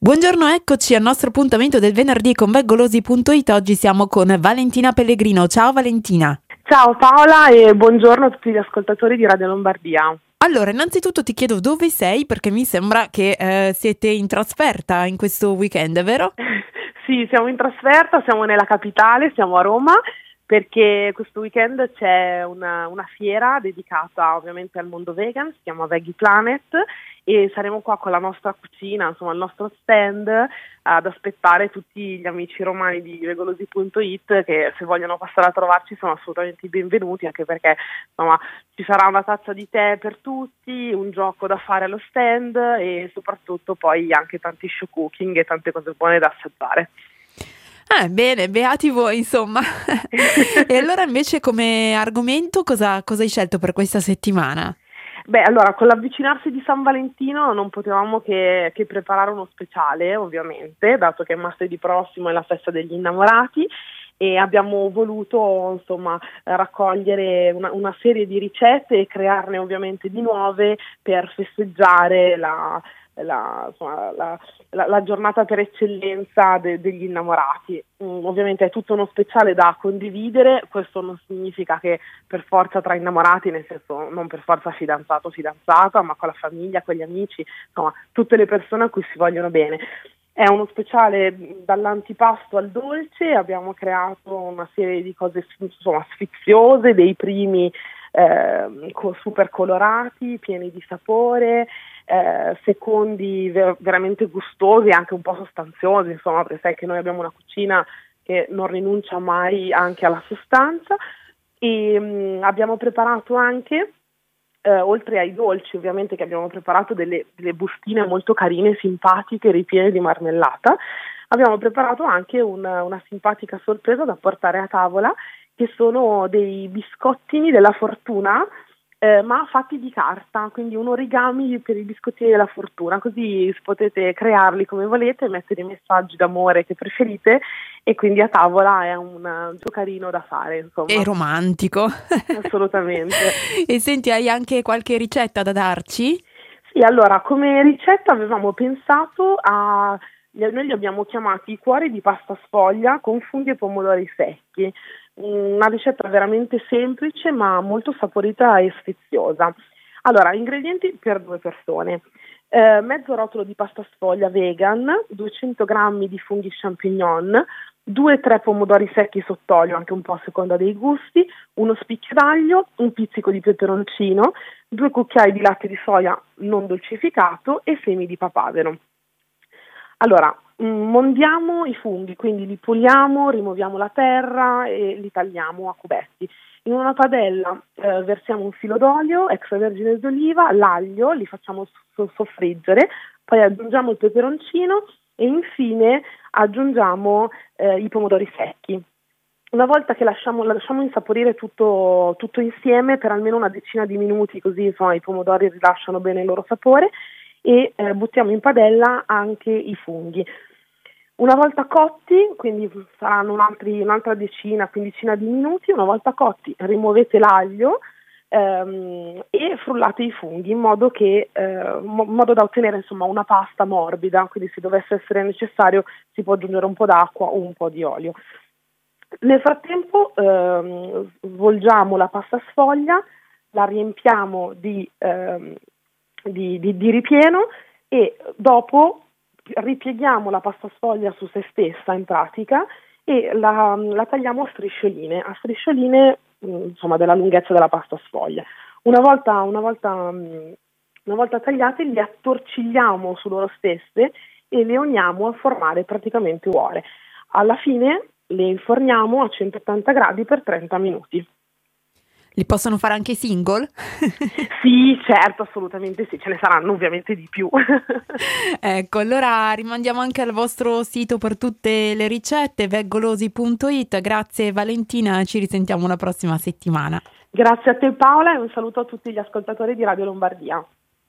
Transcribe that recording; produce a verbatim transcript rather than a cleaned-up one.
Buongiorno, eccoci al nostro appuntamento del venerdì con veggolosi punto it. Oggi siamo con Valentina Pellegrino. Ciao Valentina. Ciao Paola e buongiorno a tutti gli ascoltatori di Radio Lombardia. Allora, innanzitutto ti chiedo dove sei, perché mi sembra che eh, siete in trasferta in questo weekend, vero? Sì, siamo in trasferta, siamo nella capitale, siamo a Roma, perché questo weekend c'è una, una fiera dedicata ovviamente al mondo vegan, si chiama Veggie Planet, e saremo qua con la nostra cucina, insomma il nostro stand, ad aspettare tutti gli amici romani di veggolosi punto it che se vogliono passare a trovarci sono assolutamente benvenuti, anche perché insomma ci sarà una tazza di tè per tutti, un gioco da fare allo stand e soprattutto poi anche tanti show cooking e tante cose buone da assaggiare. Ah, bene, beati voi, insomma. E allora invece come argomento cosa, cosa hai scelto per questa settimana? Beh, allora, con l'avvicinarsi di San Valentino non potevamo che, che preparare uno speciale, ovviamente, dato che martedì prossimo è la festa degli innamorati, e abbiamo voluto, insomma, raccogliere una, una serie di ricette e crearne ovviamente di nuove per festeggiare la... La, insomma, la, la, la giornata per eccellenza de, degli innamorati. Mm, ovviamente è tutto uno speciale da condividere, questo non significa che per forza tra innamorati, nel senso non per forza fidanzato o fidanzata, ma con la famiglia, con gli amici, insomma tutte le persone a cui si vogliono bene. È uno speciale dall'antipasto al dolce, abbiamo creato una serie di cose insomma sfiziose, dei primi eh, super colorati, pieni di sapore, Eh, secondi ver- veramente gustosi e anche un po' sostanziosi, insomma, perché sai che noi abbiamo una cucina che non rinuncia mai anche alla sostanza, e mh, abbiamo preparato anche, eh, oltre ai dolci ovviamente, che abbiamo preparato delle, delle bustine molto carine, simpatiche, ripiene di marmellata, abbiamo preparato anche una, una simpatica sorpresa da portare a tavola, che sono dei biscottini della fortuna, Eh, ma fatti di carta, quindi un origami per i biscottini della fortuna, così potete crearli come volete, mettere i messaggi d'amore che preferite, e quindi a tavola è un gioco carino da fare, insomma. È romantico. Assolutamente. E senti, hai anche qualche ricetta da darci? Sì, allora, come ricetta avevamo pensato a... Noi li abbiamo chiamati i cuori di pasta sfoglia con funghi e pomodori secchi. Una ricetta veramente semplice ma molto saporita e sfiziosa. Allora, ingredienti per due persone: eh, mezzo rotolo di pasta sfoglia vegan, duecento grammi di funghi champignon, due tre pomodori secchi sott'olio, anche un po' a seconda dei gusti, uno spicchio d'aglio, un pizzico di peperoncino, due cucchiai di latte di soia non dolcificato e semi di papavero. Allora, mondiamo i funghi, quindi li puliamo, rimuoviamo la terra e li tagliamo a cubetti. In una padella eh, versiamo un filo d'olio, extravergine d'oliva, l'aglio, li facciamo so- soffriggere, poi aggiungiamo il peperoncino e infine aggiungiamo eh, i pomodori secchi. Una volta che lasciamo, lasciamo insaporire tutto, tutto insieme per almeno una decina di minuti, così insomma i pomodori rilasciano bene il loro sapore, e eh, buttiamo in padella anche i funghi. Una volta cotti, quindi saranno un altri, un'altra decina, quindicina di minuti, una volta cotti rimuovete l'aglio ehm, e frullate i funghi in modo, che, eh, mo- modo da ottenere insomma una pasta morbida, quindi se dovesse essere necessario si può aggiungere un po' d'acqua o un po' di olio. Nel frattempo ehm, svolgiamo la pasta sfoglia, la riempiamo di... Ehm, Di, di, di ripieno, e dopo ripieghiamo la pasta sfoglia su se stessa in pratica e la, la tagliamo a striscioline, a striscioline insomma della lunghezza della pasta sfoglia. Una volta, una volta, una volta tagliate li attorcigliamo su loro stesse e le uniamo a formare praticamente uova. Alla fine le inforniamo a centottanta gradi per trenta minuti. Li possono fare anche single? Sì, certo, assolutamente sì, ce ne saranno ovviamente di più. Ecco, allora rimandiamo anche al vostro sito per tutte le ricette, veggolosi punto it. Grazie Valentina, ci risentiamo la prossima settimana. Grazie a te Paola e un saluto a tutti gli ascoltatori di Radio Lombardia.